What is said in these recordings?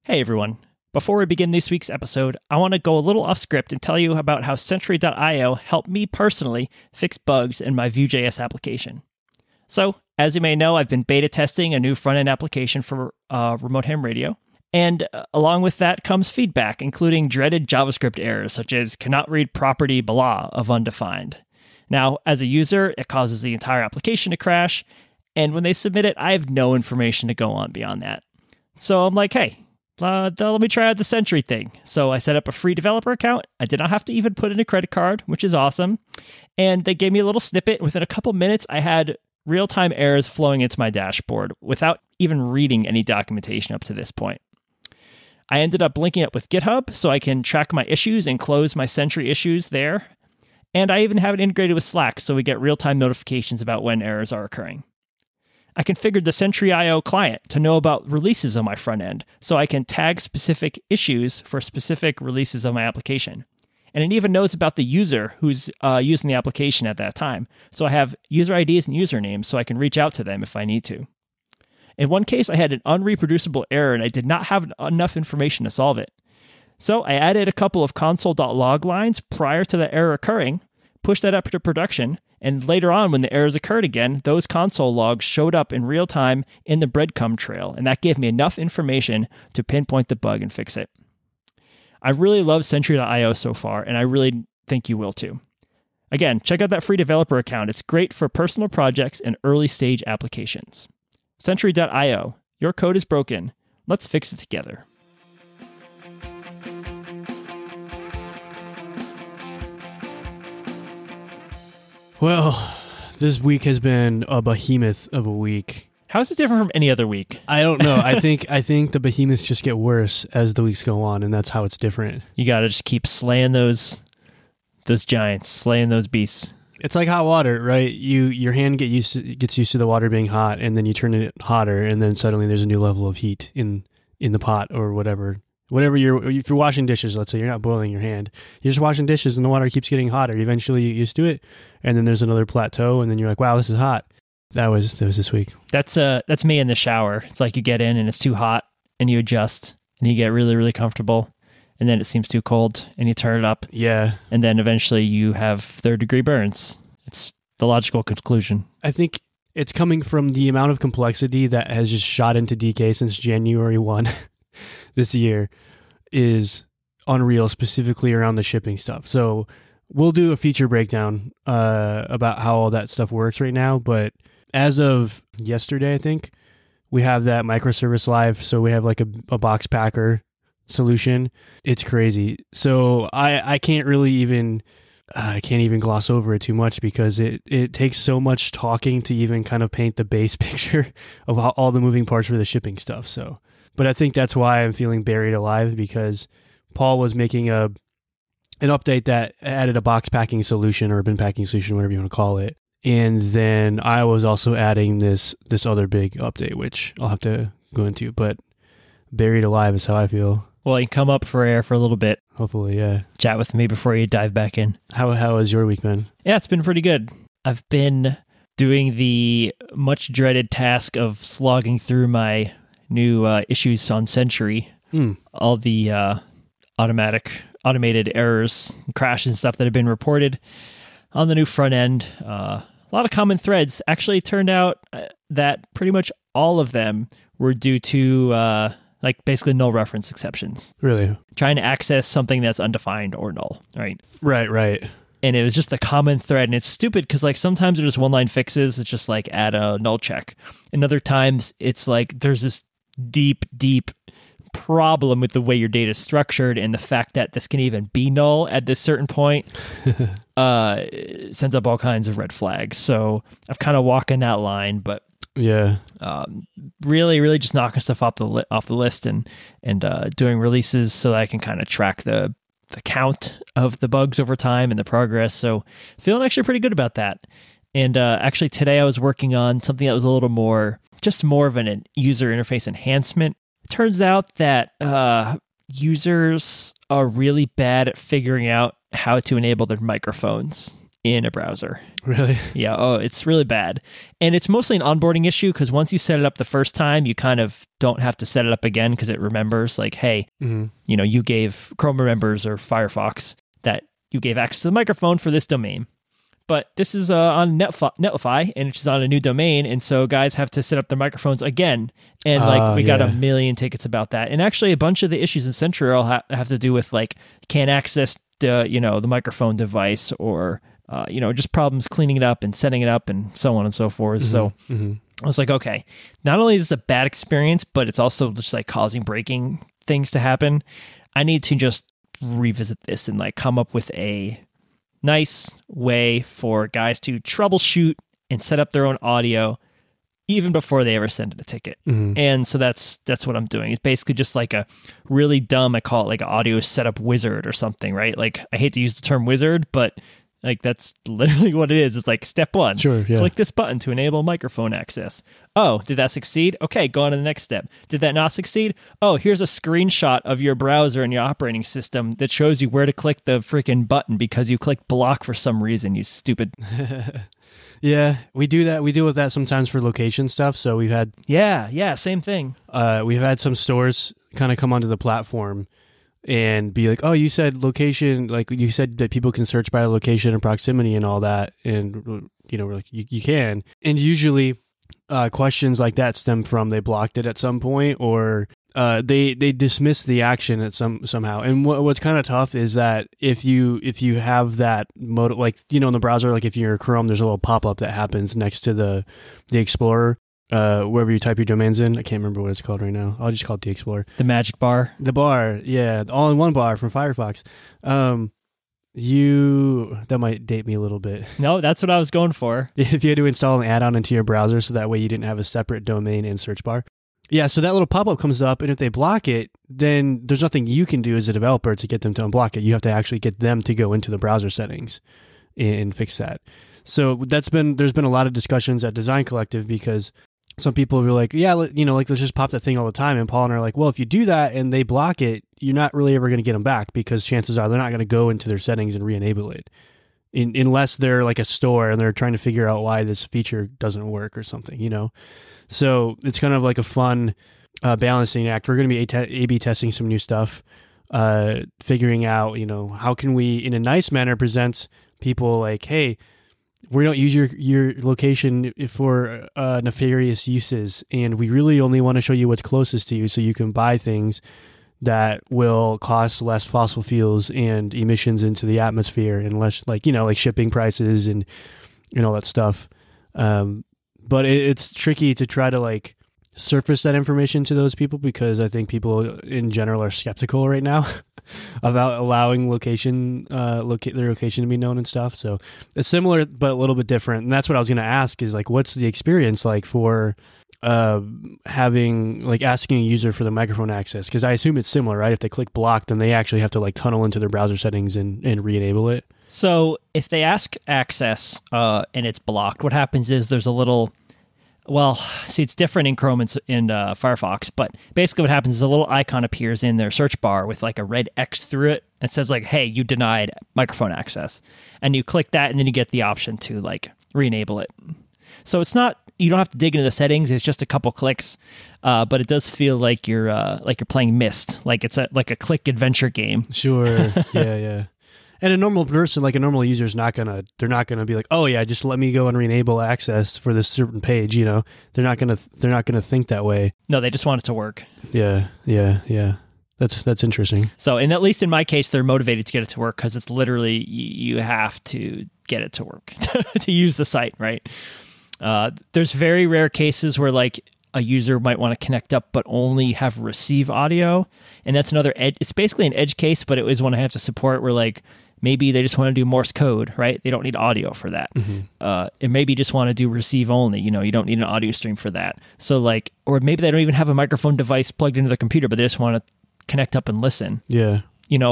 Hey everyone. Before we begin this week's episode, I want to go a little off script and tell you about how Sentry.io helped me personally fix bugs in my Vue.js application. So, as you may know, I've been beta testing a new front-end application for remote ham radio, and along with that comes feedback, including dreaded JavaScript errors such as cannot read property blah of undefined. Now, as a user, it causes the entire application to crash, and when they submit it, I have no information to go on beyond that. So I'm like, hey, let me try out the Sentry thing. So I set up a free developer account. I did not have to even put in a credit card, which is awesome. And they gave me a little snippet. Within a couple minutes, I had real-time errors flowing into my dashboard without even reading any documentation up to this point. I ended up linking up with GitHub so I can track my issues and close my Sentry issues there. And I even have it integrated with Slack so we get real-time notifications about when errors are occurring. I configured the Sentry.io client to know about releases on my front end, so I can tag specific issues for specific releases of my application. And it even knows about the user who's using the application at that time, so I have user IDs and usernames so I can reach out to them if I need to. In one case, I had an unreproducible error and I did not have enough information to solve it. So I added a couple of console.log lines prior to the error occurring, pushed that up to production, and later on, when the errors occurred again, those console logs showed up in real time in the breadcrumb trail, and that gave me enough information to pinpoint the bug and fix it. I really love Sentry.io so far, and I really think you will too. Again, check out that free developer account. It's great for personal projects and early stage applications. Sentry.io. Your code is broken. Let's fix it together. Well, this week has been a behemoth of a week. How is it different from any other week? I don't know. I think the behemoths just get worse as the weeks go on, and that's how it's different. You got to just keep slaying those giants, slaying those beasts. It's like hot water, right? Your hand gets used to the water being hot, and then you turn it hotter, and then suddenly there's a new level of heat in the pot or whatever. If you're washing dishes, let's say you're not boiling your hand, you're just washing dishes and the water keeps getting hotter. Eventually you get used to it, and then there's another plateau, and then you're like, wow, this is hot. That was this week. That's me in the shower. It's like you get in and it's too hot and you adjust and you get really, really comfortable, and then it seems too cold and you turn it up. Yeah. And then eventually you have third-degree burns. It's the logical conclusion. I think it's coming from the amount of complexity that has just shot into DK since January 1 this year is unreal, specifically around the shipping stuff. So we'll do a feature breakdown about how all that stuff works right now. But as of yesterday, I think, we have that microservice live. So we have like a box packer solution. It's crazy. So I can't really even... I can't even gloss over it too much because it takes so much talking to even kind of paint the base picture of all the moving parts for the shipping stuff. So, but I think that's why I'm feeling buried alive, because Paul was making an update that added a box packing solution or a bin packing solution, whatever you want to call it. And then I was also adding this other big update, which I'll have to go into, but buried alive is how I feel. Well, you can come up for air for a little bit. Hopefully, yeah. Chat with me before you dive back in. How has your week been? Yeah, it's been pretty good. I've been doing the much dreaded task of slogging through my new issues on Sentry. All the automated errors, crashes and stuff that have been reported on the new front end. A lot of common threads. Actually, it turned out that pretty much all of them were due to... basically null reference exceptions. Really? Trying to access something that's undefined or null, right? Right. And it was just a common thread. And it's stupid because sometimes they're just one-line fixes. It's just like add a null check. And other times it's like there's this deep problem with the way your data is structured, and the fact that this can even be null at this certain point sends up all kinds of red flags. So I've kind of walking that line, but yeah, really just knocking stuff off the list and doing releases so that I can kind of track the count of the bugs over time and the progress. So feeling actually pretty good about that. And actually today I was working on something that was a little more of an user interface enhancement. It turns out that users are really bad at figuring out how to enable their microphones in a browser. Really? Yeah. Oh, it's really bad. And it's mostly an onboarding issue because once you set it up the first time, you kind of don't have to set it up again because it remembers like, hey, you gave Chrome remembers or Firefox that you gave access to the microphone for this domain. But this is on Netlify, and it's on a new domain, and so guys have to set up their microphones again. And we got a million tickets about that. And actually, a bunch of the issues in CenturyLink have to do with like can't access the microphone device, or just problems cleaning it up and setting it up, and so on and so forth. So I was like, okay, not only is this a bad experience, but it's also just like causing breaking things to happen. I need to just revisit this and like come up with a nice way for guys to troubleshoot and set up their own audio even before they ever send in a ticket. And so that's what I'm doing. It's basically just like a really dumb, I call it like an audio setup wizard or something, right? Like I hate to use the term wizard, but like that's literally what it is. It's like step one, click this button to enable microphone access. Oh, did that succeed? Okay, go on to the next step. Did that not succeed? Oh, here's a screenshot of your browser and your operating system that shows you where to click the freaking button because you clicked block for some reason, you stupid. Yeah, we do that. We deal with that sometimes for location stuff. So we've had... Yeah, same thing. We've had some stores kind of come onto the platform and be like, oh, you said location, like you said that people can search by location and proximity and all that. And, we're like, you can. And usually questions like that stem from they blocked it at some point, or they dismiss the action at somehow. And what's kind of tough is that if you have that mode, like, in the browser, like if you're Chrome, there's a little pop-up that happens next to the Explorer. Wherever you type your domains in, I can't remember what it's called right now. I'll just call it the Explorer. The magic bar. The bar, yeah, the all-in-one bar from Firefox. That might date me a little bit. No, that's what I was going for. If you had to install an add-on into your browser, so that way you didn't have a separate domain and search bar. Yeah, so that little pop-up comes up, and if they block it, then there's nothing you can do as a developer to get them to unblock it. You have to actually get them to go into the browser settings and fix that. So there's been a lot of discussions at Design Collective because some people were like, yeah, let's just pop that thing all the time. And Paul and I are like, well, if you do that and they block it, you're not really ever going to get them back because chances are they're not going to go into their settings and re-enable it unless they're like a store and they're trying to figure out why this feature doesn't work or something, So it's kind of like a fun balancing act. We're going to be A/B testing some new stuff, figuring out, how can we, in a nice manner, present people like, hey, we don't use your location for nefarious uses, and we really only want to show you what's closest to you so you can buy things that will cost less fossil fuels and emissions into the atmosphere, and less like shipping prices and all that stuff. But it's tricky to try to surface that information to those people because I think people in general are skeptical right now about allowing their location to be known and stuff. So it's similar but a little bit different. And that's what I was going to ask is what's the experience like for asking a user for the microphone access? Because I assume it's similar, right? If they click block, then they actually have to tunnel into their browser settings and re-enable it. So if they ask access and it's blocked, what happens is there's a little... Well, see, it's different in Chrome and in Firefox, but basically what happens is a little icon appears in their search bar with a red X through it. And it says hey, you denied microphone access. And you click that, and then you get the option to re-enable it. So it's not, you don't have to dig into the settings. It's just a couple clicks, but it does feel like you're playing Myst, like it's a click adventure game. Sure, yeah. And a normal person, a normal user, they're not gonna be like, oh yeah, just let me go and re-enable access for this certain page. They're not gonna think that way. No, they just want it to work. Yeah. That's interesting. So, and at least in my case, they're motivated to get it to work because it's literally you have to get it to work to use the site, right? There's very rare cases where a user might want to connect up but only have receive audio, and that's another edge. It's basically an edge case, but it is one I have to support where maybe they just want to do Morse code, right? They don't need audio for that. And maybe just want to do receive only. You don't need an audio stream for that. So or maybe they don't even have a microphone device plugged into their computer, but they just want to connect up and listen. Yeah.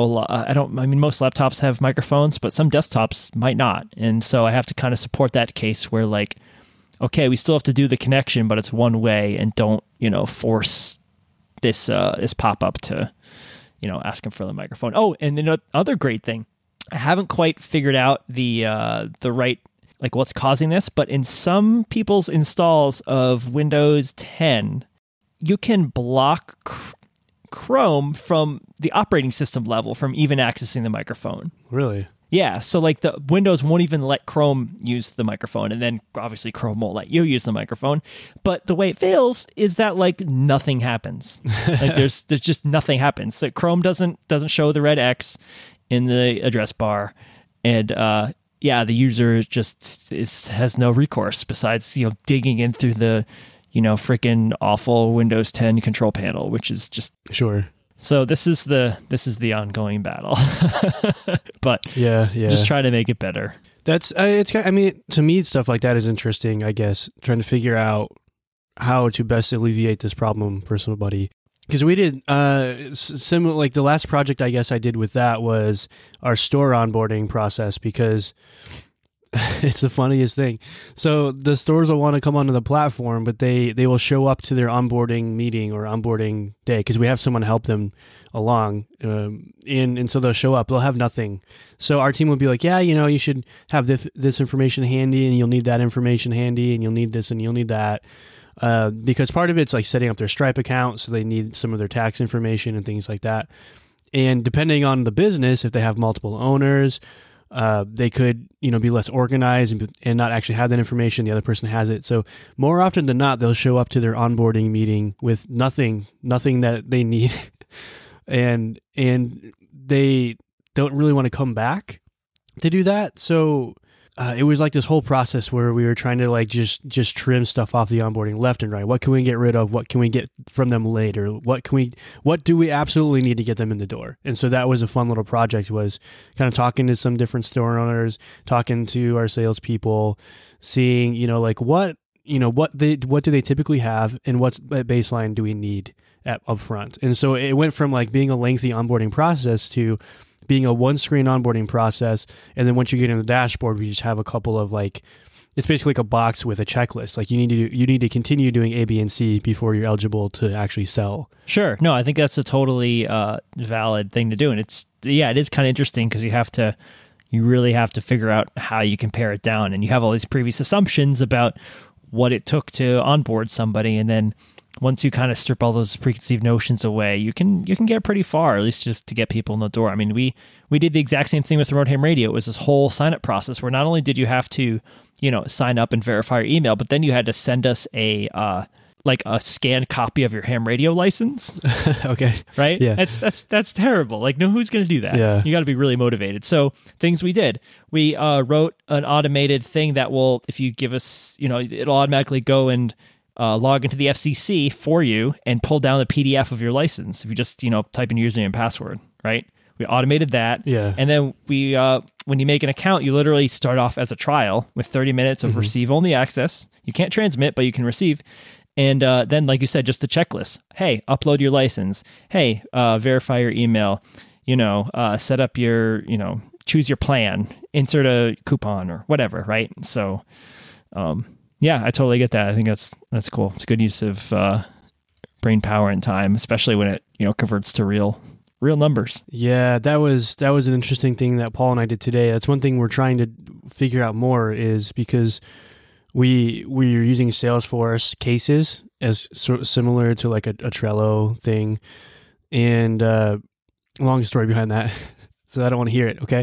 Most laptops have microphones, but some desktops might not. And so I have to kind of support that case where okay, we still have to do the connection, but it's one way, and don't, force this pop-up to, ask them for the microphone. Oh, and then other great thing. I haven't quite figured out the right, like what's causing this, but in some people's installs of Windows 10, you can block Chrome from the operating system level from even accessing the microphone. Really? Yeah, so like the Windows won't even let Chrome use the microphone, and then obviously Chrome won't let you use the microphone. But the way it feels is that like nothing happens. Like there's just nothing happens. That Chrome doesn't show the red X in the address bar, and the user has no recourse besides digging in through the freaking awful Windows 10 control panel, which is just sure. So this is the ongoing battle, but just try to make it better. That's I mean, to me, stuff like that is interesting. I guess trying to figure out how to best alleviate this problem for somebody. Because we did similar, like the last project I guess I did with that was our store onboarding process, because it's the funniest thing. So the stores will want to come onto the platform, but they will show up to their onboarding meeting or onboarding day because we have someone help them along. And so they'll show up. They'll have nothing. So our team will be like, yeah, you should have this information handy, and you'll need that information handy, and you'll need this and you'll need that. Because part of it's like setting up their Stripe account, so they need some of their tax information and things like that. And depending on the business, if they have multiple owners, they could, be less organized and not actually have that information. The other person has it. So more often than not, they'll show up to their onboarding meeting with nothing that they need. and they don't really want to come back to do that. So it was like this whole process where we were trying to like just trim stuff off the onboarding left and right. What can we get rid of? What can we get from them later? What do we absolutely need to get them in the door? And so that was a fun little project, was kind of talking to some different store owners, talking to our salespeople, seeing, like what do they typically have, and what's baseline do we need up front? And so it went from like being a lengthy onboarding process to being a one-screen onboarding process. And then once you get in the dashboard, we just have a couple of like, it's basically like a box with a checklist. Like you need to continue doing A, B, and C before you're eligible to actually sell. Sure. No, I think that's a totally valid thing to do. And it is kind of interesting because you really have to figure out how you can pare it down. And you have all these previous assumptions about what it took to onboard somebody. And then once you kind of strip all those preconceived notions away, you can get pretty far, at least just to get people in the door. I mean, we did the exact same thing with Remote Ham Radio. It was this whole sign-up process where not only did you have to, sign up and verify your email, but then you had to send us a scanned copy of your ham radio license. Okay. Right? Yeah. That's terrible. Like, no, who's going to do that? Yeah. You got to be really motivated. So things we did, we wrote an automated thing that will, if you give us, it'll automatically go and log into the FCC for you and pull down the PDF of your license if you just type in your username and password, right? We automated that. Yeah. And then we when you make an account, you literally start off as a trial with 30 minutes of receive only access. You can't transmit, but you can receive. And then, like you said, just the checklist. Hey, upload your license. Hey, verify your email. Set up your choose your plan. Insert a coupon or whatever, right? So yeah, I totally get that. I think that's cool. It's a good use of brain power and time, especially when it converts to real numbers. Yeah, that was an interesting thing that Paul and I did today. That's one thing we're trying to figure out more, is because we're using Salesforce cases as sort of similar to like a Trello thing, and long story behind that. So I don't want to hear it. Okay.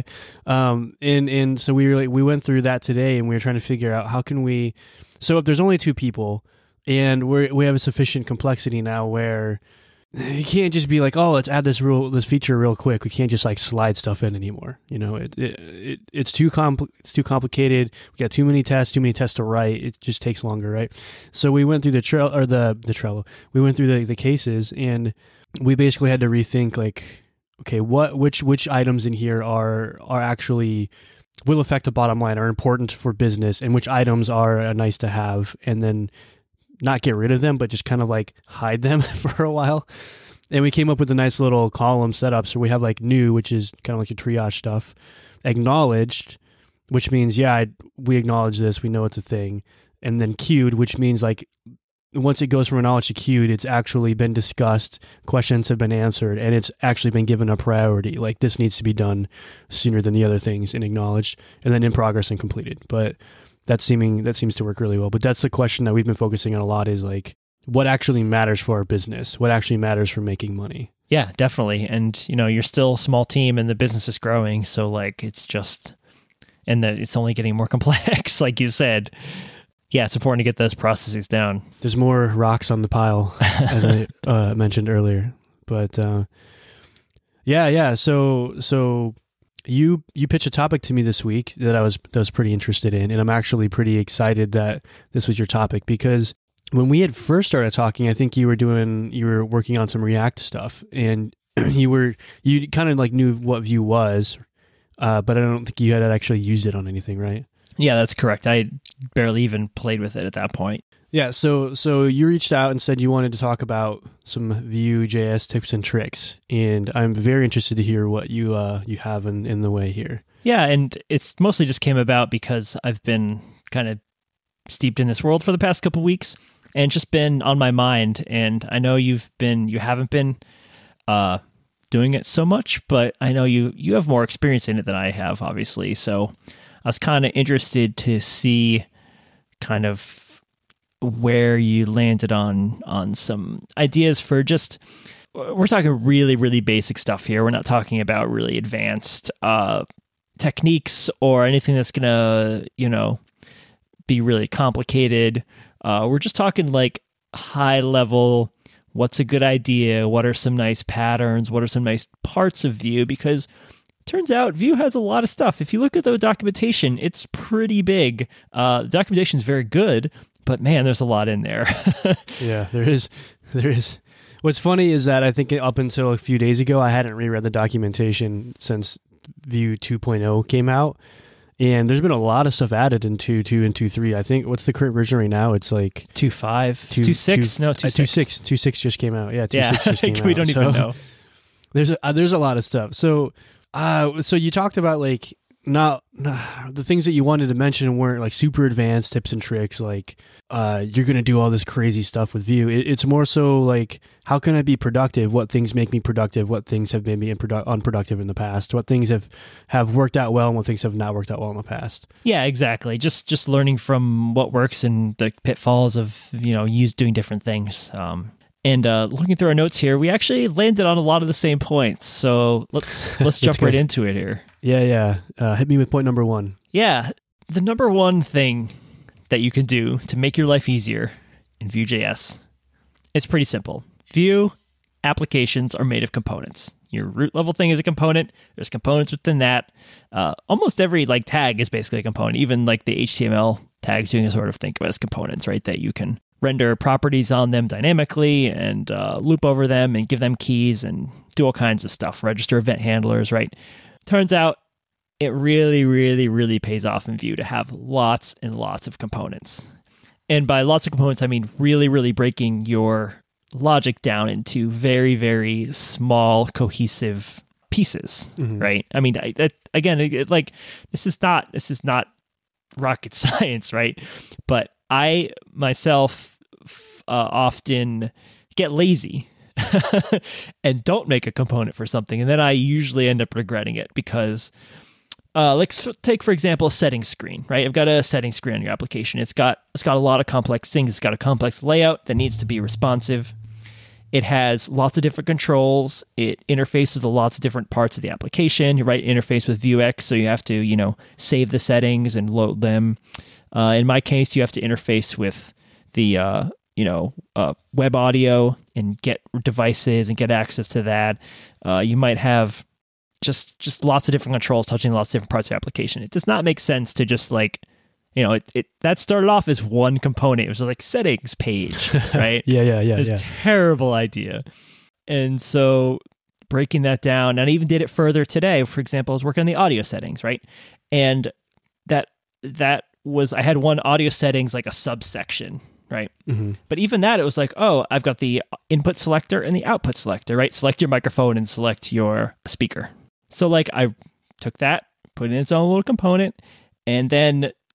And so we went through that today, and we were trying to figure out how can we, so if there's only two people and we have a sufficient complexity now where you can't just be like, oh, let's add this feature real quick. We can't just like slide stuff in anymore. It's too complicated. We got too many tests to write. It just takes longer. Right. So we went through the Trello, we went through the cases, and we basically had to rethink like, okay, which items in here are actually will affect the bottom line, are important for business, and which items are nice to have, and then not get rid of them, but just kind of like hide them for a while. And we came up with a nice little column setup. So we have like new, which is kind of like your triage stuff, acknowledged, which means, we acknowledge this, we know it's a thing. And then queued, which means like once it goes from acknowledged to queued, it's actually been discussed, questions have been answered, and it's actually been given a priority. Like, this needs to be done sooner than the other things in acknowledged, and then in progress and completed. But that seems to work really well. But that's the question that we've been focusing on a lot, is like, what actually matters for our business? What actually matters for making money? Yeah, definitely. And, you're still a small team and the business is growing. So like, it's just, and it's only getting more complex, like you said. Yeah, it's important to get those processes down. There's more rocks on the pile, as I mentioned earlier. But yeah. So you pitched a topic to me this week that I was pretty interested in, and I'm actually pretty excited that this was your topic, because when we had first started talking, I think you were working on some React stuff, and you kind of like knew what Vue was, but I don't think you had actually used it on anything, right? Yeah, that's correct. I barely even played with it at that point. Yeah, so you reached out and said you wanted to talk about some Vue.js tips and tricks, and I'm very interested to hear what you have in the way here. Yeah, and it's mostly just came about because I've been kind of steeped in this world for the past couple weeks, and just been on my mind. And I know you haven't been doing it so much, but I know you have more experience in it than I have, obviously. So I was kind of interested to see kind of where you landed on some ideas for just, we're talking really, really basic stuff here. We're not talking about really advanced techniques or anything that's going to, be really complicated. We're just talking like high level, what's a good idea? What are some nice patterns? What are some nice parts of Vue? Because turns out Vue has a lot of stuff. If you look at the documentation, it's pretty big. The documentation is very good, but man, there's a lot in there. Yeah, there is. What's funny is that I think up until a few days ago, I hadn't reread the documentation since Vue 2.0 came out. And there's been a lot of stuff added in 2.2 and 2.3. I think, what's the current version right now? It's like 2.5, 2.6? No, 2.6. 2.6 just came out. Yeah, 2.6 just came out. We don't even know. There's a lot of stuff. So you talked about like not the things that you wanted to mention weren't like super advanced tips and tricks, like you're going to do all this crazy stuff with Vue. It's more so like, how can I be productive? What things make me productive? What things have made me unproductive in the past? What things have worked out well and what things have not worked out well in the past? Yeah, exactly. Just learning from what works and the pitfalls of, doing different things. And looking through our notes here, we actually landed on a lot of the same points. So let's jump right into it here. Yeah. Hit me with point number one. Yeah. The number one thing that you can do to make your life easier in Vue.js, it's pretty simple. Vue applications are made of components. Your root level thing is a component. There's components within that. Almost every tag is basically a component. Even like the HTML tags, you can sort of think of as components, right? That you can render properties on them dynamically and loop over them and give them keys and do all kinds of stuff. Register event handlers, right? Turns out it really, really, really pays off in Vue to have lots and lots of components. And by lots of components, I mean really, really breaking your logic down into very, very small, cohesive pieces, right? I mean, this is not rocket science, right? But I myself often get lazy and don't make a component for something, and then I usually end up regretting it because let's take, for example, a settings screen, right? I've got a settings screen on your application. It's got a lot of complex things. It's got a complex layout that needs to be responsive. It has lots of different controls. It interfaces with lots of different parts of the application. You interface with Vuex, so you have to, save the settings and load them. In my case, you have to interface with the, web audio and get devices and get access to that. You might have just lots of different controls touching lots of different parts of the application. It does not make sense to just that started off as one component. It was like settings page, right? Yeah. It's a terrible idea. And so breaking that down, and I even did it further today. For example, I was working on the audio settings, right? And that was, I had one audio settings, like a subsection, right? Mm-hmm. But even that, it was like, oh, I've got the input selector and the output selector, right? Select your microphone and select your speaker. So I took that, put it in its own little component, and then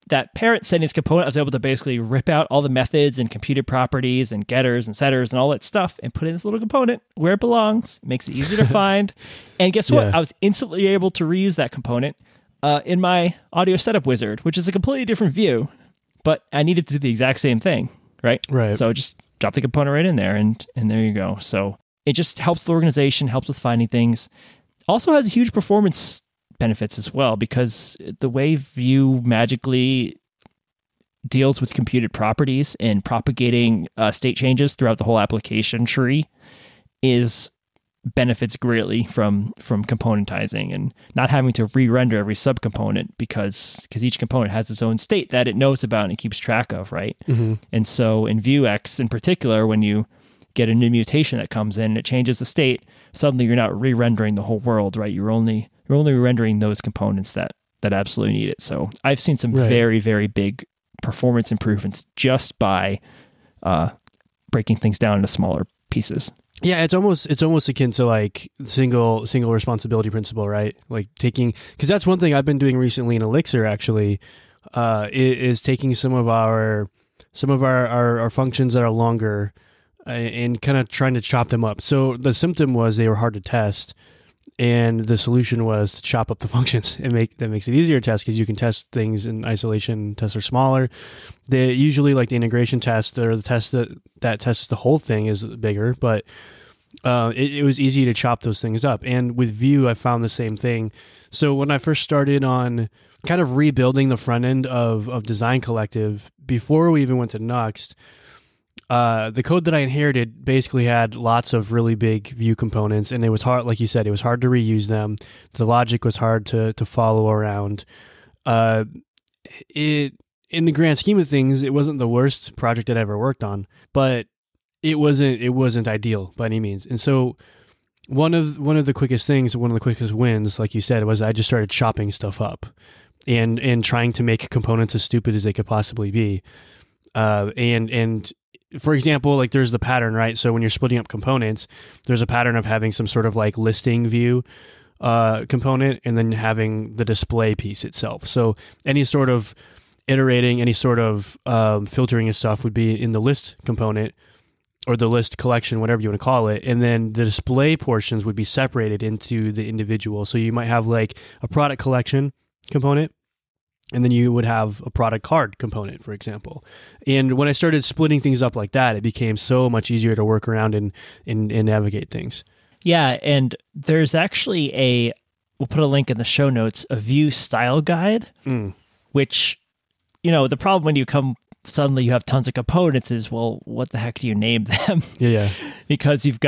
that parent settings component, I was able to basically rip out all the methods and computed properties and getters and setters and all that stuff and put in this little component where it belongs. Makes it easier to find. And guess what? Yeah. I was instantly able to reuse that component in my audio setup wizard, which is a completely different view, but I needed to do the exact same thing, right? Right. So just drop the component right in there, and there you go. So it just helps the organization, helps with finding things. Also has huge performance benefits as well, because the way Vue magically deals with computed properties and propagating state changes throughout the whole application tree benefits greatly from componentizing and not having to re-render every subcomponent because each component has its own state that it knows about and it keeps track of, right? Mm-hmm. And so in Vuex in particular, when you get a new mutation that comes in and it changes the state, suddenly you're not re-rendering the whole world, right? You're only rendering those components that absolutely need it. So I've seen some very, very big performance improvements just by breaking things down into smaller pieces. Yeah, it's almost akin to like single responsibility principle, right? Like because that's one thing I've been doing recently in Elixir actually, is taking some of our functions that are longer and kind of trying to chop them up. So the symptom was they were hard to test, and the solution was to chop up the functions and that makes it easier to test because you can test things in isolation. Tests are smaller. They usually like the integration test or the test that tests the whole thing is bigger, but it was easy to chop those things up. And with Vue, I found the same thing. So when I first started on kind of rebuilding the front end of Design Collective, before we even went to Nuxt, the code that I inherited basically had lots of really big Vue components, and it was hard, like you said, it was hard to reuse them. The logic was hard to follow around. In the grand scheme of things, it wasn't the worst project I'd ever worked on, but it wasn't ideal by any means. And so one of the quickest wins, like you said, was I just started chopping stuff up and trying to make components as stupid as they could possibly be. And for example, like there's the pattern, right? So when you're splitting up components, there's a pattern of having some sort of like listing view component and then having the display piece itself. So any sort of iterating, any sort of filtering and stuff would be in the list component or the list collection, whatever you want to call it. And then the display portions would be separated into the individual. So you might have like a product collection component, and then you would have a product card component, for example. And when I started splitting things up like that, it became so much easier to work around and navigate things. Yeah, and there's actually we'll put a link in the show notes, a Vue style guide, which, the problem when suddenly you have tons of components is, well, what the heck do you name them? Yeah. Because you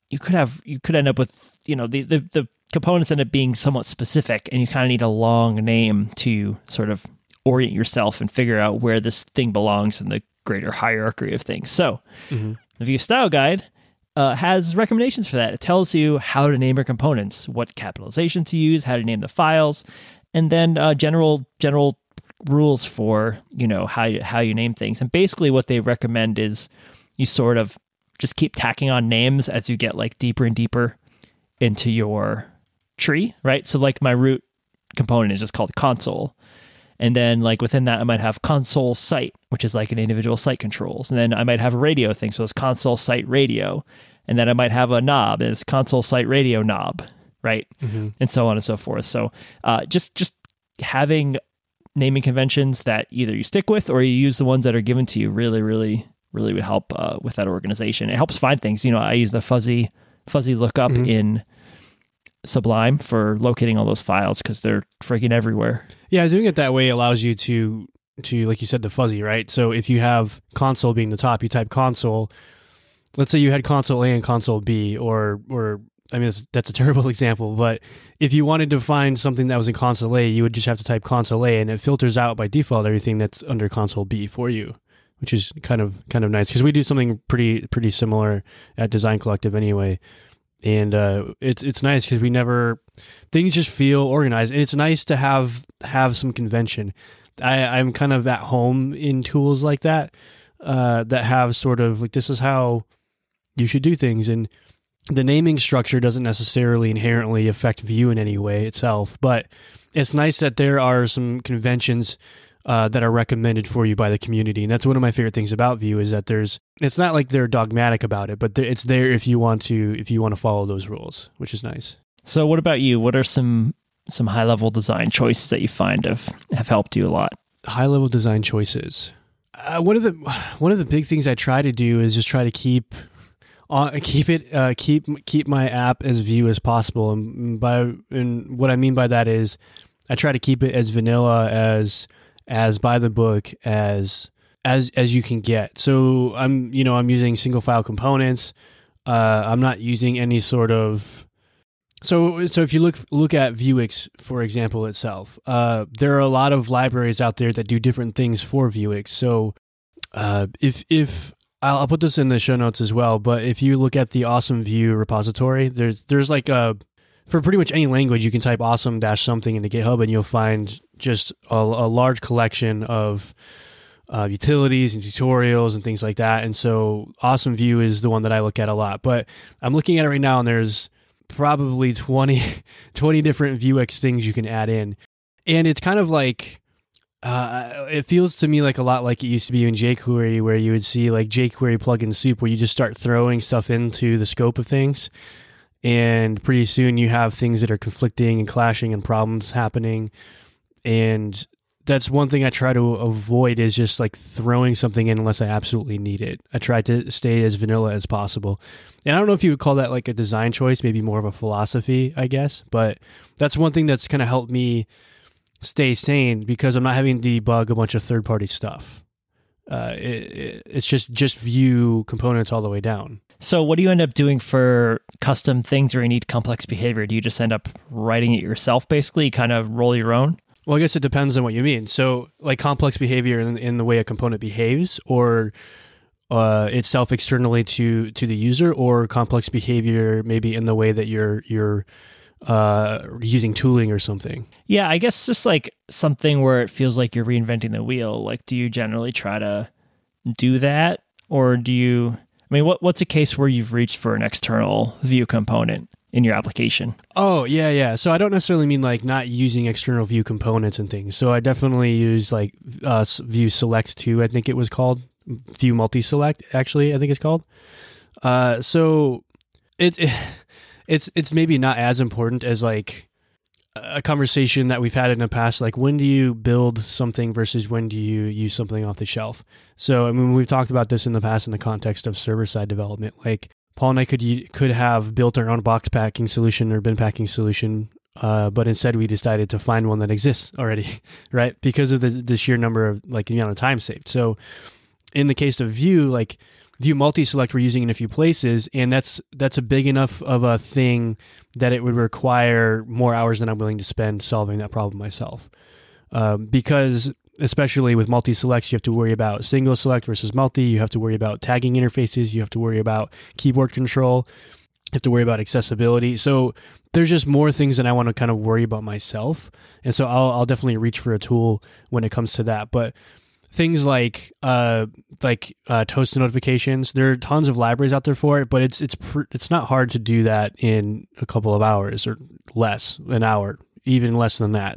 could end up with, the components end up being somewhat specific, and you kind of need a long name to sort of orient yourself and figure out where this thing belongs in the greater hierarchy of things. So the Vue style guide has recommendations for that. It tells you how to name your components, what capitalization to use, how to name the files, and then general rules for how you name things. And basically what they recommend is you sort of just keep tacking on names as you get like deeper and deeper into your tree, right? So like my root component is just called console, and then like within that I might have console site, which is like an individual site controls, and then I might have a radio thing, so it's console site radio, and then I might have a knob as console site radio knob, right? And so on and so forth. So just having naming conventions that either you stick with or you use the ones that are given to you really would help with that organization. It helps find things. I use the fuzzy lookup in Sublime for locating all those files because they're freaking everywhere. Yeah, doing it that way allows you to like you said, the fuzzy, right? So if you have console being the top, you type console. Let's say you had console A and console B, or I mean that's a terrible example, but if you wanted to find something that was in console A, you would just have to type console A, and it filters out by default everything that's under console B for you, which is kind of nice because we do something pretty similar at Design Collective anyway. And it's nice because things just feel organized, and it's nice to have some convention. I'm kind of at home in tools like that that have sort of like, this is how you should do things, and the naming structure doesn't necessarily inherently affect Vue in any way itself, but it's nice that there are some conventions that are recommended for you by the community. And that's one of my favorite things about Vue is that it's not like they're dogmatic about it, but it's there if you want to follow those rules, which is nice. So what about you? What are some high level design choices that you find have helped you a lot? High level design choices. One of the big things I try to do is just try to keep my app as Vue as possible. And what I mean by that is I try to keep it as vanilla as by the book as you can get. So I'm using single file components. I'm not using any sort of so if you look at Vuex, for example, itself, there are a lot of libraries out there that do different things for Vuex. So if I'll put this in the show notes as well, but if you look at the Awesome Vue repository, there's like for pretty much any language, you can type awesome-something into GitHub and you'll find just a large collection of utilities and tutorials and things like that. And so Awesome Vue is the one that I look at a lot. But I'm looking at it right now and there's probably 20 different Vuex things you can add in. And it's kind of like, it feels to me like a lot like it used to be in jQuery, where you would see like jQuery plugin soup, where you just start throwing stuff into the scope of things. And pretty soon you have things that are conflicting and clashing and problems happening. And that's one thing I try to avoid, is just like throwing something in unless I absolutely need it. I try to stay as vanilla as possible. And I don't know if you would call that like a design choice, maybe more of a philosophy, I guess. But that's one thing that's kind of helped me stay sane, because I'm not having to debug a bunch of third-party stuff. It's just Vue components all the way down. So what do you end up doing for custom things where you need complex behavior? Do you just end up writing it yourself, basically, kind of roll your own? Well, I guess it depends on what you mean. So like complex behavior in the way a component behaves, or itself externally to the user, or complex behavior maybe in the way that you're using tooling or something. Yeah, I guess just like something where it feels like you're reinventing the wheel. Like, do you generally try to do that? Or do you, I mean, what's a case where you've reached for an external Vue component in your application? Oh, yeah. So I don't necessarily mean like not using external Vue components and things. So I definitely use like Vue Select 2, I think it was called. Vue Multi-Select, actually, I think it's called. So it's maybe not as important as like a conversation that we've had in the past, like when do you build something versus when do you use something off the shelf? So I mean, we've talked about this in the past in the context of server-side development. Like Paul and I could have built our own box packing solution or bin packing solution, but instead we decided to find one that exists already, right? Because of the sheer number of like the amount of time saved. So in the case of Vue, like Vue Multi-Select we're using in a few places, and that's a big enough of a thing that it would require more hours than I'm willing to spend solving that problem myself. Because especially with multi-selects, you have to worry about single select versus multi, you have to worry about tagging interfaces, you have to worry about keyboard control, you have to worry about accessibility. So there's just more things that I want to kind of worry about myself. And so I'll definitely reach for a tool when it comes to that. But things like toast notifications, there are tons of libraries out there for it, but it's not hard to do that in a couple of hours or less, an hour, even less than that.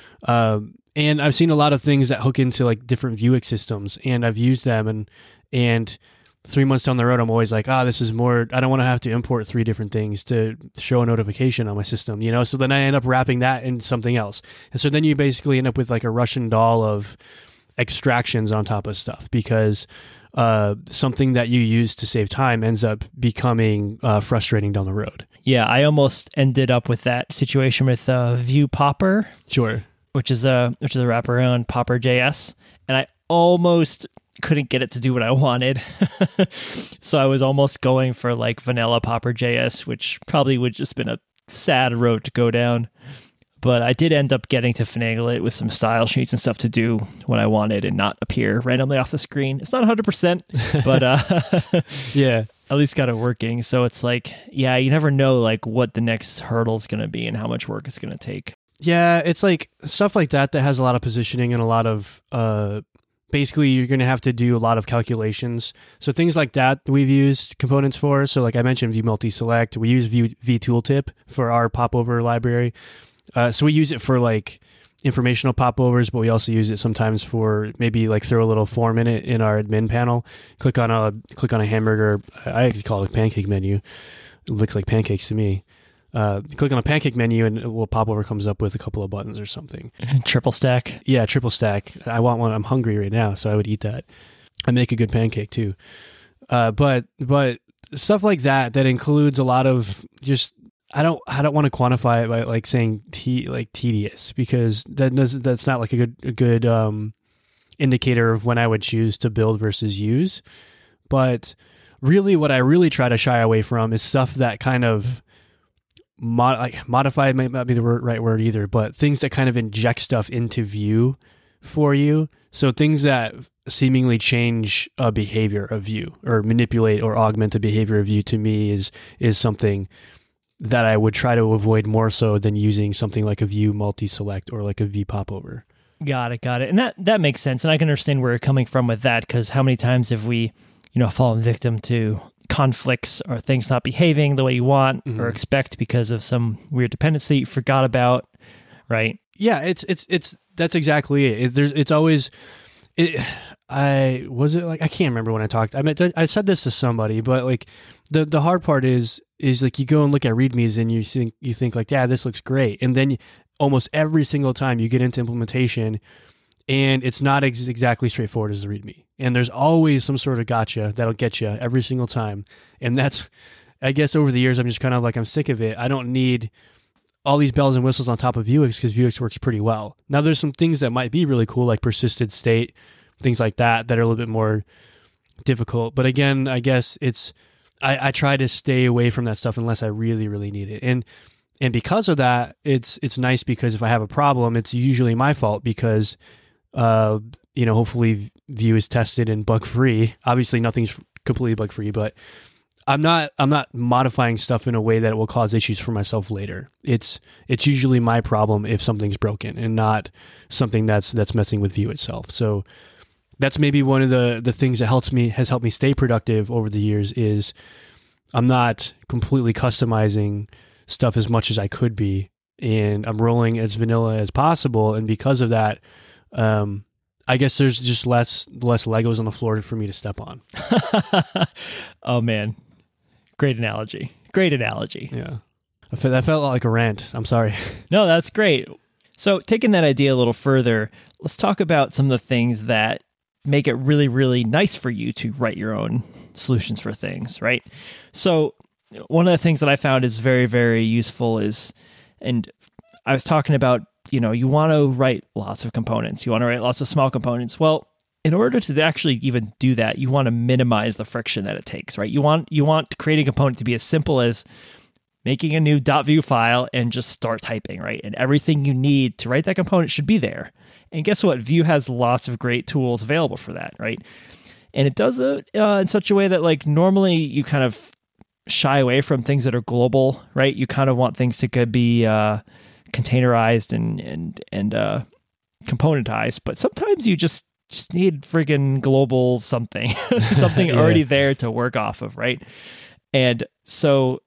And I've seen a lot of things that hook into like different Vuex systems, and I've used them, and 3 months down the road, I'm always like, this is more, I don't want to have to import 3 different things to show a notification on my system, you know? So then I end up wrapping that in something else. And so then you basically end up with like a Russian doll of extractions on top of stuff, because something that you use to save time ends up becoming frustrating down the road. Yeah, I almost ended up with that situation with Vue Popper. Sure. Which is a wrapper on Popper.js, and I almost couldn't get it to do what I wanted. So I was almost going for like vanilla Popper.js, which probably would just been a sad road to go down. But I did end up getting to finagle it with some style sheets and stuff to do what I wanted and not appear randomly off the screen. It's not 100%, but yeah, at least got it working. So it's like, yeah, you never know like what the next hurdle is going to be and how much work it's going to take. Yeah, it's like stuff like that has a lot of positioning and a lot of basically you're going to have to do a lot of calculations. So things like that we've used components for. So like I mentioned Vue Multi-Select, we use vTooltip for our popover library. So we use it for like informational popovers, but we also use it sometimes for maybe like throw a little form in it in our admin panel. Click on a hamburger. I actually call it a pancake menu. It looks like pancakes to me. Click on a pancake menu and a little popover comes up with a couple of buttons or something. Triple stack. Yeah, triple stack. I want one. I'm hungry right now, so I would eat that. I make a good pancake too. But stuff like that includes a lot of just, I don't want to quantify it by like saying tedious, because that's not like a good indicator of when I would choose to build versus use. But really what I really try to shy away from is stuff that kind of modified might not be the right word either, but things that kind of inject stuff into Vue for you. So things that seemingly change a behavior of Vue or manipulate or augment the behavior of Vue, to me is something that I would try to avoid more so than using something like a Vue multi-select or like a Vue popover. Got it. And that makes sense. And I can understand where you're coming from with that, because how many times have we, fallen victim to conflicts or things not behaving the way you want or expect because of some weird dependency you forgot about, right? Yeah, it's that's exactly it. It's always I can't remember when I talked. I said this to somebody, but like the hard part is like you go and look at readmes and you think like, yeah, this looks great, and then almost every single time you get into implementation, and it's not exactly straightforward as the README. And there's always some sort of gotcha that'll get you every single time. And that's, I guess over the years, I'm just kind of like, I'm sick of it. I don't need all these bells and whistles on top of Vuex, because Vuex works pretty well. Now there's some things that might be really cool, like persisted state, things like that are a little bit more difficult. But again, I guess I try to stay away from that stuff unless I really, really need it. And because of that, it's nice, because if I have a problem, it's usually my fault, because hopefully Vue is tested and bug free. Obviously nothing's completely bug free, but I'm not modifying stuff in a way that will cause issues for myself later. It's usually my problem if something's broken, and not something that's messing with Vue itself. So that's maybe one of the things that has helped me stay productive over the years, is I'm not completely customizing stuff as much as I could be, and I'm rolling as vanilla as possible. And because of that, I guess there's just less Legos on the floor for me to step on. Oh man, great analogy. Yeah, that felt like a rant. I'm sorry. No, that's great. So taking that idea a little further, let's talk about some of the things that make it really, really nice for you to write your own solutions for things, right? So one of the things that I found is very, very useful is, and I was talking about, you want to write lots of components. You want to write lots of small components. Well, in order to actually even do that, you want to minimize the friction that it takes, right? You want creating a component to be as simple as making a new .vue file and just start typing, right? And everything you need to write that component should be there. And guess what? Vue has lots of great tools available for that, right? And it does it in such a way that, like, normally you kind of shy away from things that are global, right? You kind of want things to be containerized and componentized, but sometimes you just need friggin' global something, something already there to work off of, right? And so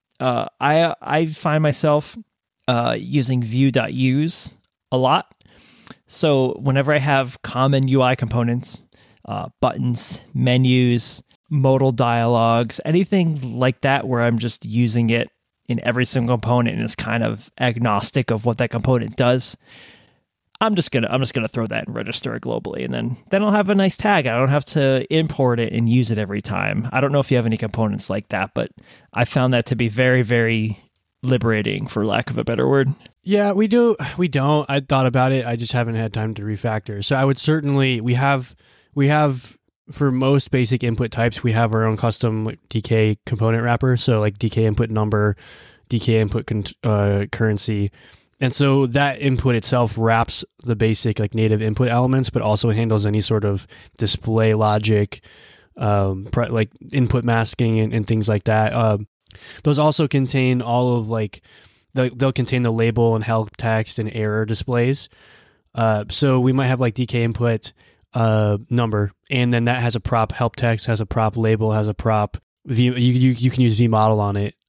I find myself using Vue.use a lot. So whenever I have common UI components, buttons, menus, modal dialogues, anything like that where I'm just using it in every single component and is kind of agnostic of what that component does, I'm just gonna throw that and register it globally, and then I'll have a nice tag. I don't have to import it and use it every time. I don't know if you have any components like that, but I found that to be very, very liberating, for lack of a better word. Yeah, we do. We don't. I thought about it. I just haven't had time to refactor. So I would certainly, we have for most basic input types, we have our own custom DK component wrapper. So like DK input number, DK input currency. And so that input itself wraps the basic like native input elements, but also handles any sort of display logic, like input masking and things like that. Those also contain all of like, they'll contain the label and help text and error displays. So we might have like DK input number, and then that has a prop help text, has a prop label, has a prop view. You can use vmodel on it.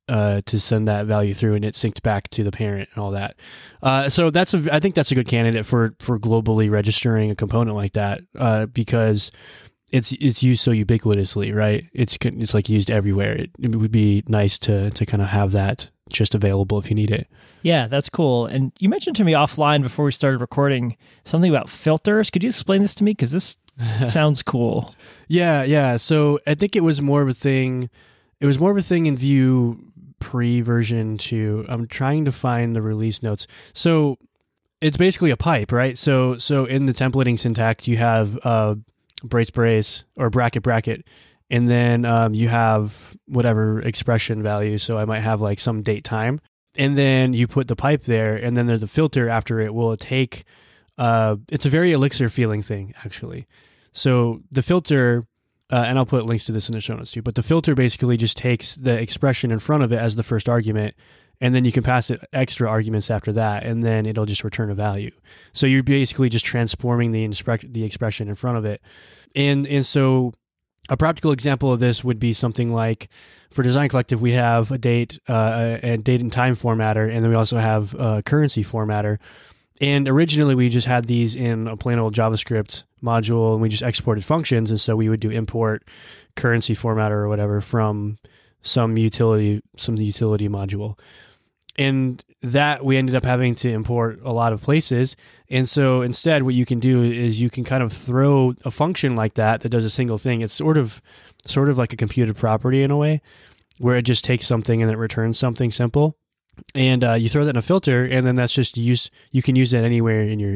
to send that value through, and it synced back to the parent and all that. So I think that's a good candidate for globally registering a component like that, because it's used so ubiquitously, right? It's like used everywhere. It would be nice to kind of have that just available if you need it. Yeah, that's cool. And you mentioned to me offline before we started recording something about filters. Could you explain this to me? Because this sounds cool. Yeah. So I think it was more of a thing. It was more of a thing in Vue pre-version 2. I'm trying to find the release notes. So it's basically a pipe, right? So in the templating syntax, you have brace or bracket, and then you have whatever expression value. So I might have like some date time, and then you put the pipe there, and then there's a filter after it. Will take it's a very Elixir feeling thing, actually. So the filter, and I'll put links to this in the show notes too, but the filter basically just takes the expression in front of it as the first argument, and then you can pass it extra arguments after that, and then it'll just return a value. So you're basically just transforming the expression in front of it. And so a practical example of this would be something like, for Design Collective, we have a date and time formatter, and then we also have a currency formatter. And originally we just had these in a plain old JavaScript module, and we just exported functions. And so we would do import currency formatter or whatever from some utility module. And that we ended up having to import a lot of places. And so instead, what you can do is you can kind of throw a function like that does a single thing. It's sort of like a computed property in a way, where it just takes something and it returns something simple. And you throw that in a filter, and then that's just used. You can use that anywhere in your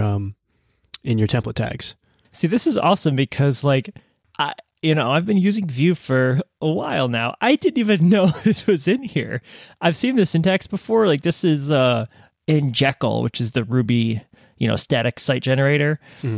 template tags. See, this is awesome because I've been using Vue for a while now. I didn't even know this was in here. I've seen the syntax before. Like, this is in Jekyll, which is the Ruby, static site generator,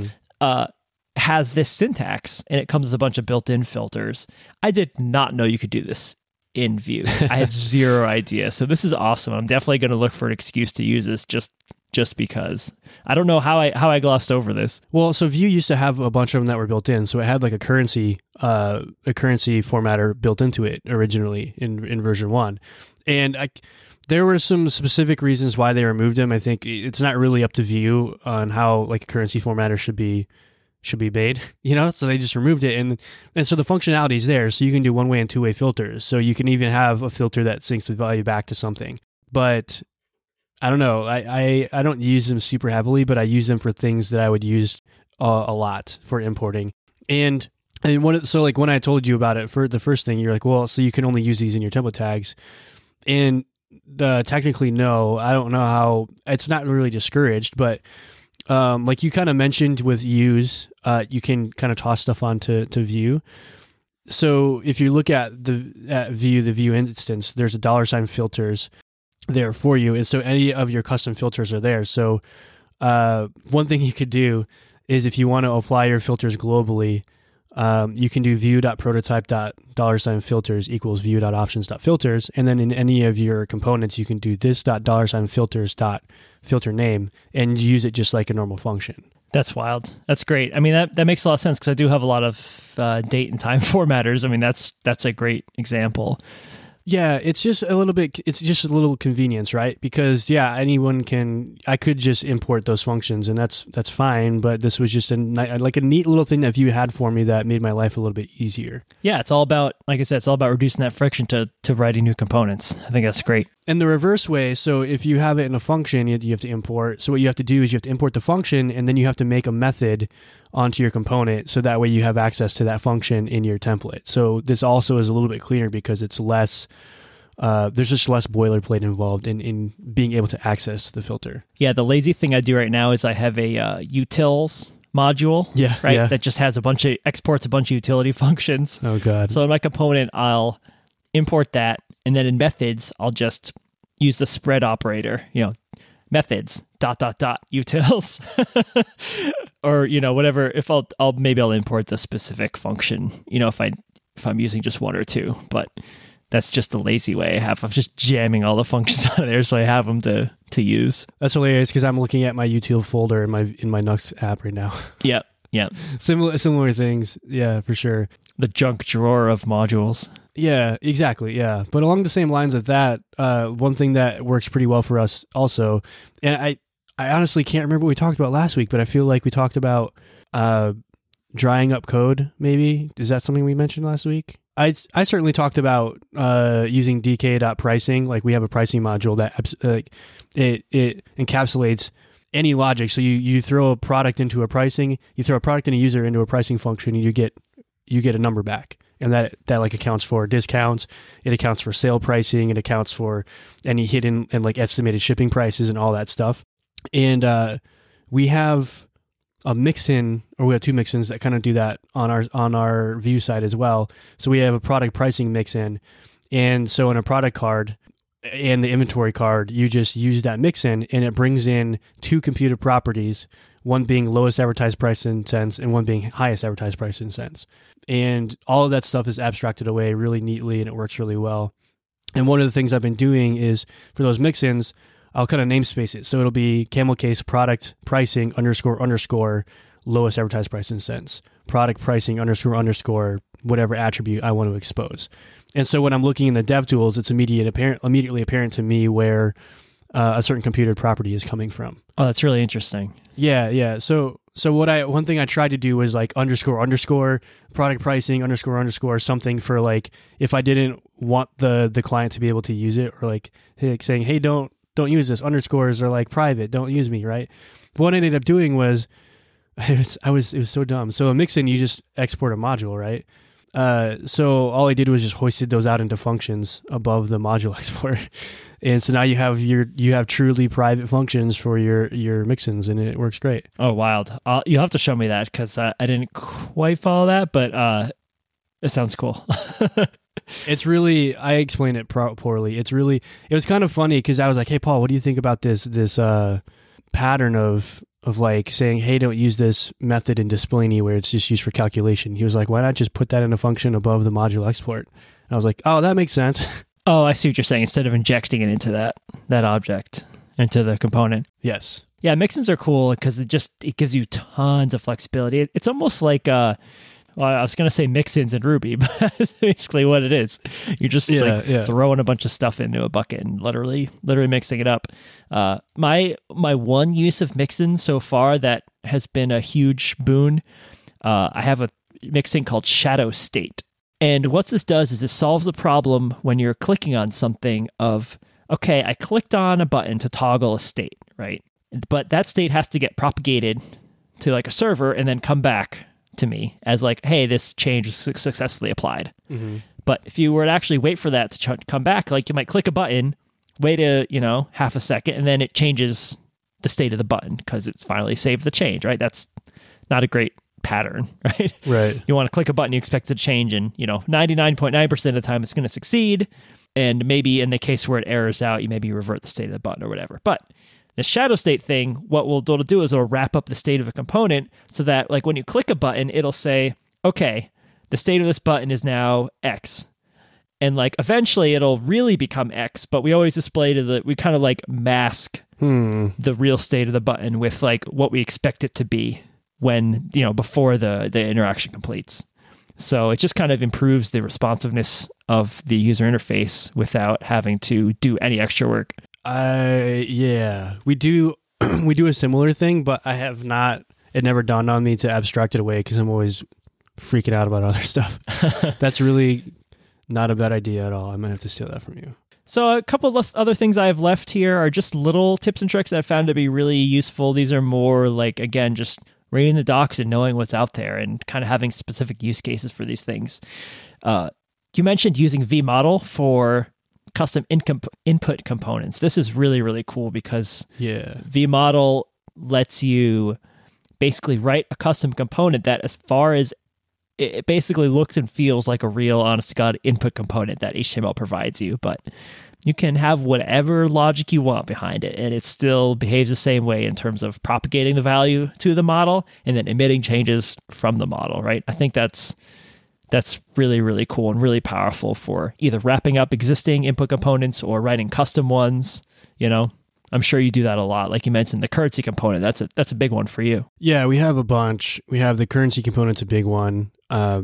has this syntax, and it comes with a bunch of built-in filters. I did not know you could do this in Vue. I had zero idea. So this is awesome. I'm definitely going to look for an excuse to use this just because. I don't know how I glossed over this. Well, so Vue used to have a bunch of them that were built in. So it had like a currency formatter built into it originally in version 1. And there were some specific reasons why they removed them. I think it's not really up to Vue on how like a currency formatter should be made, so they just removed it. And so the functionality is there. So you can do one-way and two-way filters. So you can even have a filter that syncs the value back to something. But I don't know. I don't use them super heavily, but I use them for things that I would use a lot for importing. And when I told you about it for the first thing, you're like, well, so you can only use these in your template tags. And technically, no, I don't know how. It's not really discouraged, but like you kind of mentioned with use, you can kind of toss stuff onto Vue. So if you look at Vue, the Vue instance, there's a $filters there for you. And so any of your custom filters are there. So one thing you could do is if you want to apply your filters globally, you can do vue.prototype.$filters equals vue.options.filters. And then in any of your components, you can do this.$filters.filter name and use it just like a normal function. That's wild. That's great. I mean, that makes a lot of sense because I do have a lot of date and time formatters. I mean, that's a great example. Yeah, it's just a little convenience, right? Because I could just import those functions and that's fine, but this was just a neat little thing that Vue had for me that made my life a little bit easier. Yeah, it's all about, like I said, it's all about reducing that friction to writing new components. I think that's great. And the reverse way, so if you have it in a function, you have to import. So what you have to do is you have to import the function, and then you have to make a method onto your component, so that way you have access to that function in your template. So this also is a little bit cleaner because it's less, there's just less boilerplate involved in being able to access the filter. Yeah, the lazy thing I do right now is I have a utils module, that just has exports a bunch of utility functions. Oh God. So in my component, I'll import that, and then in methods, I'll just use the spread operator, methods, ... utils, or, whatever. If I'll import the specific function, if I'm using just one or two, but that's just the lazy way I have of just jamming all the functions on there so I have them to use. That's hilarious because I'm looking at my util folder in my Nux app right now. Yeah. Similar things. Yeah, for sure. The junk drawer of modules. Yeah, exactly. Yeah. But along the same lines of that, one thing that works pretty well for us also, and I honestly can't remember what we talked about last week, but I feel like we talked about drying up code, maybe. Is that something we mentioned last week? I certainly talked about using dk.pricing. Like we have a pricing module that it encapsulates any logic. So you throw a product into a pricing, you throw a product and a user into a pricing function, and you get a number back. And that like accounts for discounts, it accounts for sale pricing, it accounts for any hidden and like estimated shipping prices and all that stuff. And we have a mixin, or we have two mixins that kind of do that on our Vue side as well. So we have a product pricing mixin, and so in a product card and the inventory card, you just use that mixin, and it brings in two computed properties, one being lowest advertised price in cents and one being highest advertised price in cents. And all of that stuff is abstracted away really neatly, and it works really well. And one of the things I've been doing is for those mixins, I'll kind of namespace it. So it'll be camel case product pricing __ lowest advertised price in cents, product pricing __ whatever attribute I want to expose. And so when I'm looking in the dev tools, it's immediately apparent to me where a certain computed property is coming from. Oh, that's really interesting. Yeah. So one thing I tried to do was like __ product pricing __ something for like if I didn't want the client to be able to use it, or like saying, hey, don't use this, underscores are like private, don't use me, right? But what I ended up doing was it was so dumb. So a mixin, you just export a module, right? So all I did was just hoisted those out into functions above the module export. And so now you have truly private functions for your mixins, and it works great. Oh, wild. You'll have to show me that, because I didn't quite follow that, but it sounds cool. It's really, I explained it poorly. It was kind of funny because I was like, hey, Paul, what do you think about this pattern of like saying, hey, don't use this method in Display.me where it's just used for calculation? He was like, why not just put that in a function above the module export? And I was like, oh, that makes sense. Oh, I see what you're saying. Instead of injecting it into that object, into the component. Yes. Yeah, mixins are cool because it gives you tons of flexibility. It's almost like I was going to say mixins in Ruby, but that's basically what it is. You're just throwing a bunch of stuff into a bucket and literally mixing it up. My one use of mixins so far that has been a huge boon, I have a mixin called Shadow State. And what this does is it solves the problem when you're clicking on something of, okay, I clicked on a button to toggle a state, right? But that state has to get propagated to like a server and then come back to me as like, hey, this change is successfully applied. Mm-hmm. But if you were to actually wait for that to come back, like you might click a button, wait half a second, and then it changes the state of the button because it's finally saved the change, right? That's not a great pattern, right? Right. You want to click a button, you expect it to change, and 99.9% of the time it's going to succeed. And maybe in the case where it errors out, you maybe revert the state of the button or whatever. But the shadow state thing, what it'll do is it'll wrap up the state of a component so that like when you click a button, it'll say, okay, the state of this button is now X. And like eventually it'll really become X, but we always display we kind of like mask the real state of the button with like what we expect it to be when, before the interaction completes. So it just kind of improves the responsiveness of the user interface without having to do any extra work. We do a similar thing, but it never dawned on me to abstract it away because I'm always freaking out about other stuff. That's really not a bad idea at all. I might have to steal that from you. So a couple of other things I have left here are just little tips and tricks that I found to be really useful. These are more like, again, just reading the docs and knowing what's out there and kind of having specific use cases for these things. You mentioned using vModel for custom input components. This is really, really cool because vModel lets you basically write a custom component that, as far as it basically looks and feels like a real honest-to-God input component that HTML provides you, but you can have whatever logic you want behind it, and it still behaves the same way in terms of propagating the value to the model and then emitting changes from the model, right? I think that's really, really cool and really powerful for either wrapping up existing input components or writing custom ones. I'm sure you do that a lot. Like you mentioned, the currency component, that's a big one for you. Yeah, we have a bunch. We have the currency component's a big one.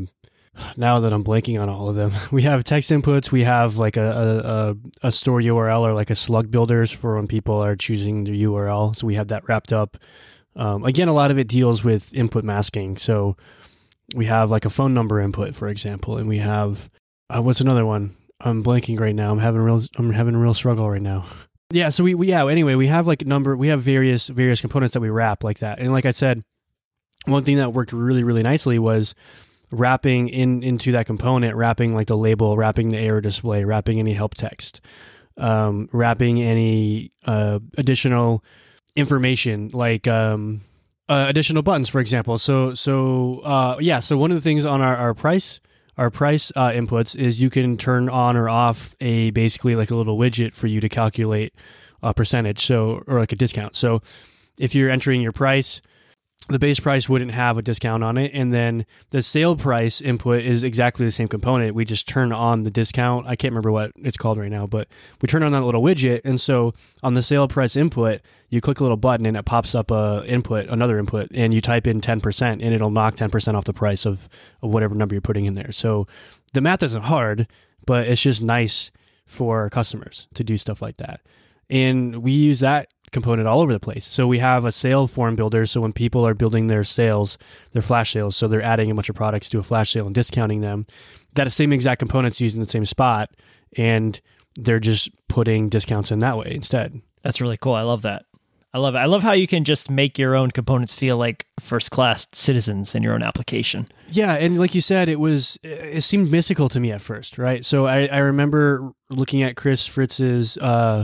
Now that I'm blanking on all of them, we have text inputs. We have like a store URL or like a slug builders for when people are choosing their URL. So we have that wrapped up. Again, a lot of it deals with input masking. So we have like a phone number input, for example, and we have what's another one? I'm blanking right now. I'm having a real struggle right now. Yeah. So anyway, we have like we have various components that we wrap like that. And like I said, one thing that worked really, really nicely was wrapping into that component, wrapping like the label, wrapping the error display, wrapping any help text, wrapping any additional information like additional buttons, for example. So one of the things on our price inputs is you can turn on or off basically like a little widget for you to calculate a percentage, or like a discount. So if you're entering your price, the base price wouldn't have a discount on it, and then the sale price input is exactly the same component. We just turn on the discount. I can't remember what it's called right now, but we turn on that little widget, and so on the sale price input, you click a little button and it pops up another input, and you type in 10%, and it'll knock 10% off the price of whatever number you're putting in there. So the math isn't hard, but it's just nice for customers to do stuff like that. And we use that component all over the place. So we have a sale form builder. So when people are building their sales, their flash sales, so they're adding a bunch of products to a flash sale and discounting them, that same exact component's used in the same spot, and they're just putting discounts in that way instead. That's really cool. I love that. I love it. I love how you can just make your own components feel like first-class citizens in your own application. Yeah, and like you said, it seemed mystical to me at first, right? So I remember looking at Chris Fritz's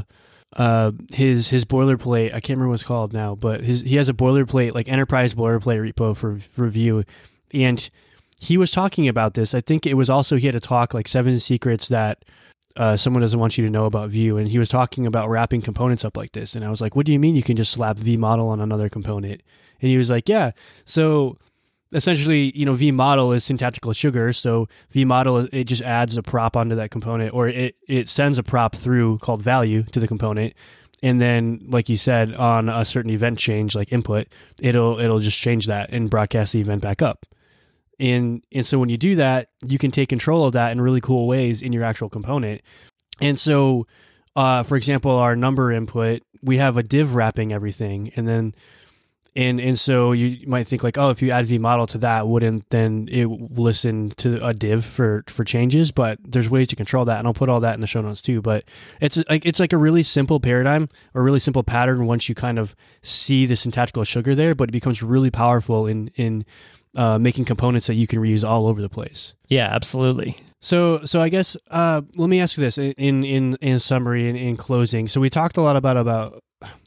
his boilerplate. I can't remember what it's called now, but he has a boilerplate, like enterprise boilerplate repo for Vue, and he was talking about this. I think it was also he had a talk like 7 secrets that someone doesn't want you to know about Vue, and he was talking about wrapping components up like this. And I was like, what do you mean you can just slap vModel on another component? And he was like, yeah. So essentially, vModel is syntactical sugar. So vModel, it just adds a prop onto that component, or it sends a prop through called value to the component. And then, like you said, on a certain event change, like input, it'll just change that and broadcast the event back up. And so when you do that, you can take control of that in really cool ways in your actual component. And so, for example, our number input, we have a div wrapping everything. And then, and so you might think like, oh, if you add vModel to that, wouldn't then it listen to a div for changes? But there's ways to control that, and I'll put all that in the show notes too. But it's like a really simple paradigm, or really simple pattern once you kind of see the syntactical sugar there, but it becomes really powerful in making components that you can reuse all over the place. Yeah, absolutely. So I guess let me ask you this in summary and in closing. So we talked a lot about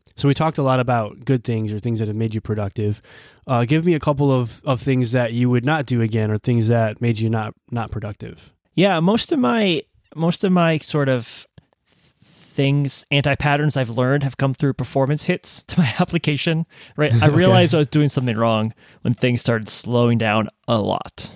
good things or things that have made you productive. Give me a couple of things that you would not do again, or things that made you not productive. Yeah, most of my sort of things, anti-patterns I've learned have come through performance hits to my application, right? I realized I was doing something wrong when things started slowing down a lot.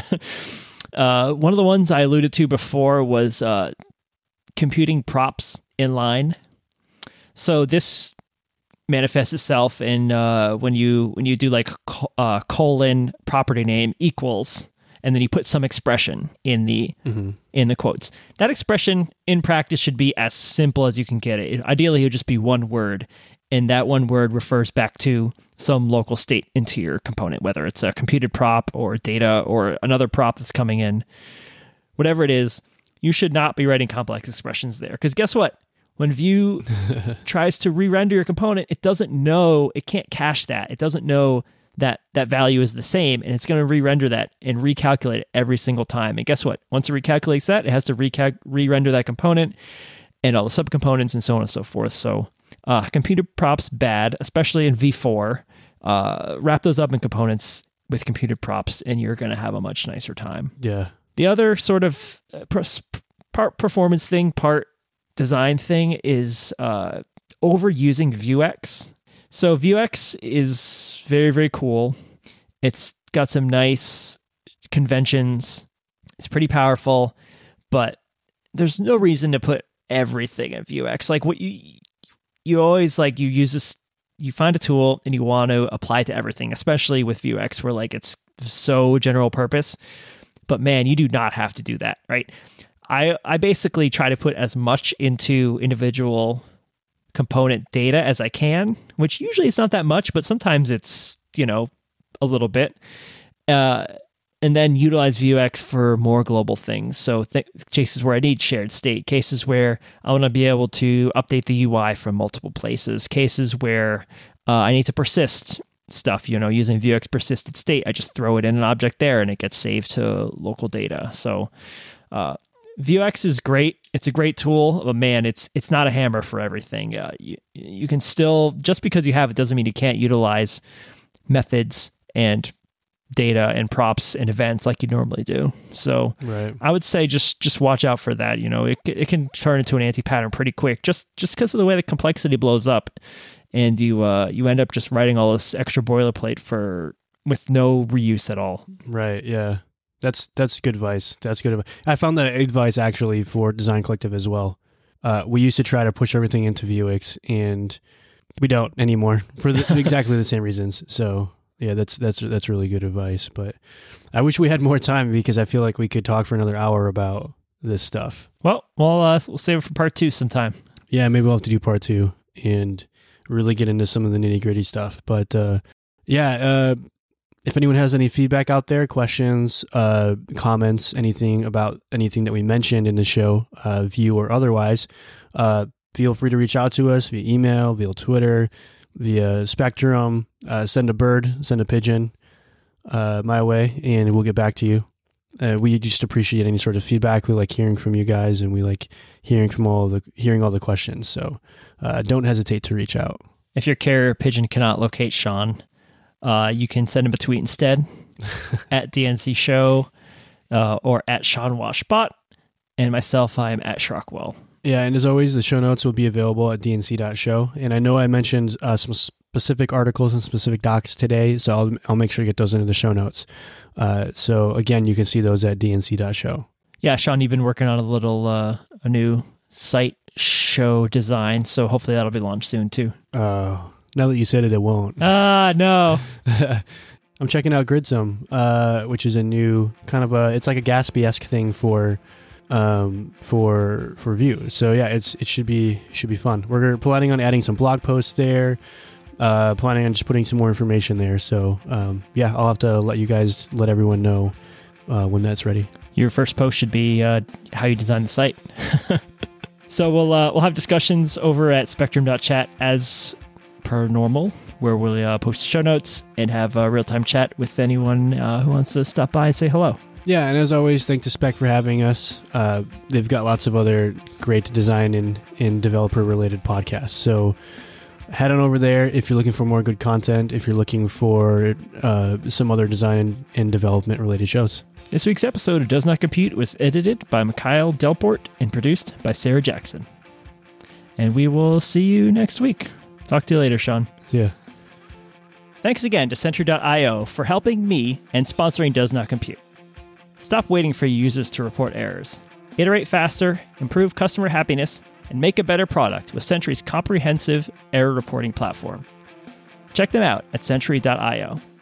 One of the ones I alluded to before was computing props inline. So this manifests itself in when you do like colon property name equals, and then you put some expression in the quotes. That expression in practice should be as simple as you can get it. Ideally, it would just be one word, and that one word refers back to some local state into your component, whether it's a computed prop or data or another prop that's coming in. Whatever it is, you should not be writing complex expressions there, because guess what? When Vue tries to re-render your component, it can't cache that. It doesn't know that value is the same, and it's going to re-render that and recalculate it every single time. And guess what? Once it recalculates that, it has to re-render that component and all the subcomponents and so on and so forth. So computed props, bad, especially in V4. Wrap those up in components with computed props, and you're going to have a much nicer time. Yeah. The other sort of part performance thing, part design thing is overusing Vuex. So Vuex is very, very cool. It's got some nice conventions. It's pretty powerful, but there's no reason to put everything in Vuex. Like what you always like, you use this, you find a tool and you want to apply it to everything, especially with Vuex where like it's so general purpose. But man, you do not have to do that, right? I basically try to put as much into individual component data as I can, which usually is not that much, but sometimes it's, a little bit. And then utilize Vuex for more global things. So cases where I need shared state, cases where I want to be able to update the UI from multiple places, cases where I need to persist stuff, using Vuex persisted state. I just throw it in an object there and it gets saved to local data. So Vuex is great. It's a great tool, but man, it's not a hammer for everything. You can still, just because you have it doesn't mean you can't utilize methods and data and props and events like you normally do. So right. I would say just watch out for that. It can turn into an anti-pattern pretty quick just because of the way the complexity blows up, and you end up just writing all this extra boilerplate with no reuse at all. Right. Yeah. That's good advice. That's good advice. I found that advice actually for Design Collective as well. We used to try to push everything into Vuex, and we don't anymore for exactly the same reasons. So yeah, that's really good advice. But I wish we had more time, because I feel like we could talk for another hour about this stuff. Well, we'll save it for part 2 sometime. Yeah, maybe we'll have to do part 2 and really get into some of the nitty gritty stuff. But if anyone has any feedback out there, questions, comments, anything about anything that we mentioned in the show, Vue or otherwise, feel free to reach out to us via email, via Twitter, via Spectrum. Send a bird, send a pigeon my way, and we'll get back to you. We just appreciate any sort of feedback. We like hearing from you guys, and we like hearing all the questions. So don't hesitate to reach out. If your carrier pigeon cannot locate Sean, you can send him a tweet instead at DNC Show or at Sean Washbot, and myself, I'm at Shrockwell. Yeah, and as always, the show notes will be available at dnc.show. And I know I mentioned some specific articles and specific docs today, so I'll make sure to get those into the show notes. So again, you can see those at dnc.show. Yeah, Sean, you've been working on a new site show design, so hopefully that'll be launched soon too. Now that you said it, it won't. No. I'm checking out Gridsome, which is a new kind of it's like a Gatsby-esque thing for Vue. So yeah, it should be fun. We're planning on adding some blog posts there, planning on just putting some more information there. So yeah, I'll have to let everyone know when that's ready. Your first post should be how you design the site. So we'll have discussions over at spectrum.chat as per normal, where we'll post show notes and have a real-time chat with anyone who wants to stop by and say hello. Yeah, and as always, thanks to Spec for having us. They've got lots of other great design and developer-related podcasts. So head on over there if you're looking for more good content, if you're looking for some other design and development-related shows. This week's episode of Does Not Compute was edited by Mikhail Delport and produced by Sarah Jackson. And we will see you next week. Talk to you later, Sean. See ya. Thanks again to Sentry.io for helping me and sponsoring Does Not Compute. Stop waiting for your users to report errors. Iterate faster, improve customer happiness, and make a better product with Sentry's comprehensive error reporting platform. Check them out at Sentry.io.